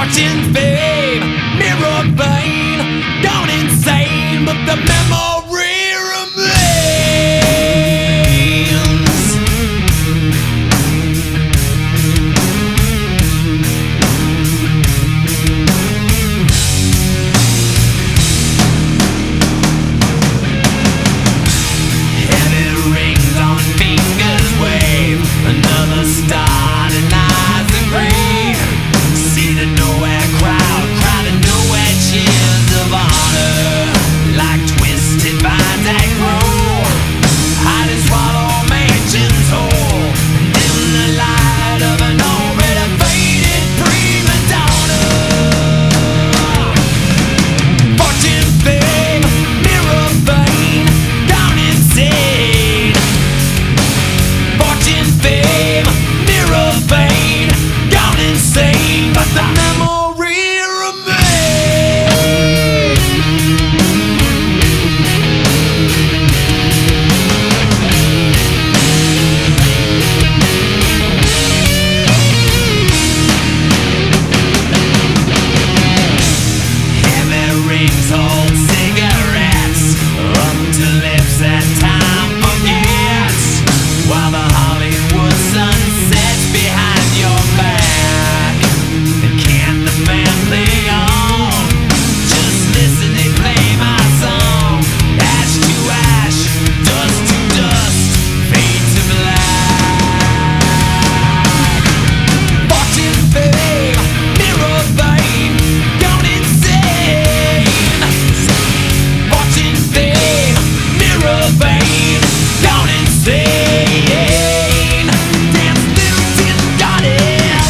Fortune, fame, mirror vein, gone insane, but the memory remains. Heavy rings on fingers wave, another star denies the grave. See the nowhere crowd, crowded nowhere cheers of honor, like twisted vines that grow, hide and swallow mansions whole, dim the light of an already faded prima donna. Fortune, fame, mirror vein, gone insane. Fortune, fame, mirror vein, gone insane, but the memory remains. Heavy rings hold cigarettes up to lips that time forgets, while the Hollywood sun sets behind your back. And can't the band play on? Just listen, they play my song. Ash to ash, dust to dust, fade to black. Fortune, fame, mirror vein, gone insane. Fortune, fame, mirror vein, gone insane. Dance, little tin goddess.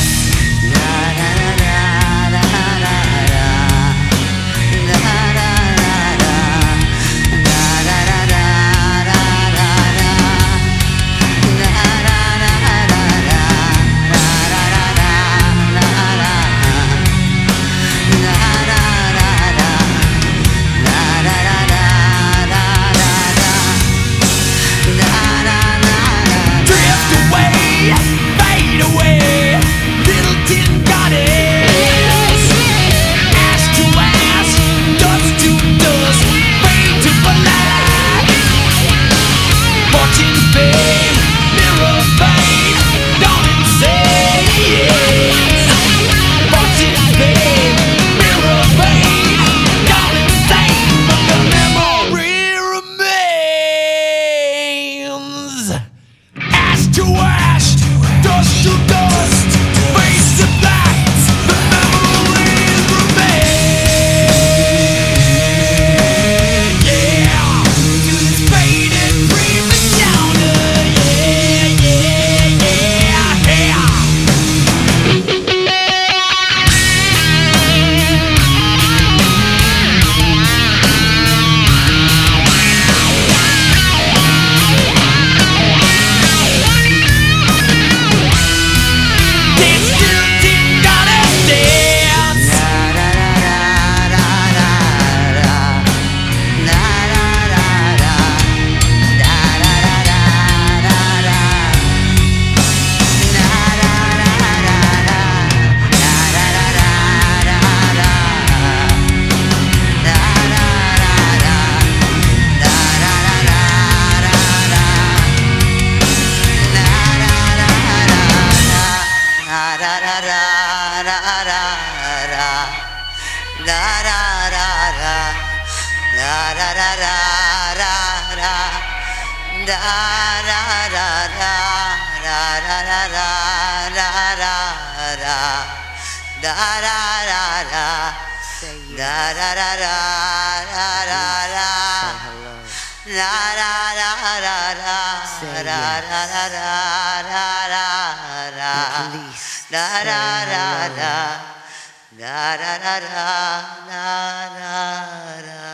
Drift away, fade away, little tin goddess. Ash to ash, dust to dust, fade to black. Fortune, fame, mirror vein, gone insane. Fortune, fame, mirror vein, gone insane, but the memory remains. Ash to ash, dust to dust, face to black, the memories remain. Yeah, to this faded prima donna. Yeah, yeah, yeah, yeah. Dance, little tin goddess, dance. Da da da da da da da da.